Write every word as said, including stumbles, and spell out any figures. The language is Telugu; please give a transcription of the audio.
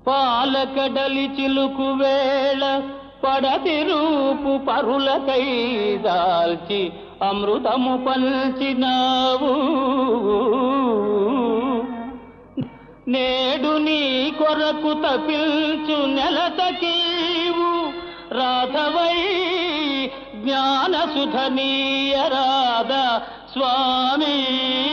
పాలకడలి చిలుకు వేళ పడతి రూపు పరులకై దాల్చి అమృతము పంచినావు. నేడు నీ కొరకు తపిల్చు నెలతకీవు రాధవై జ్ఞానసుధనీయరాధ స్వామి.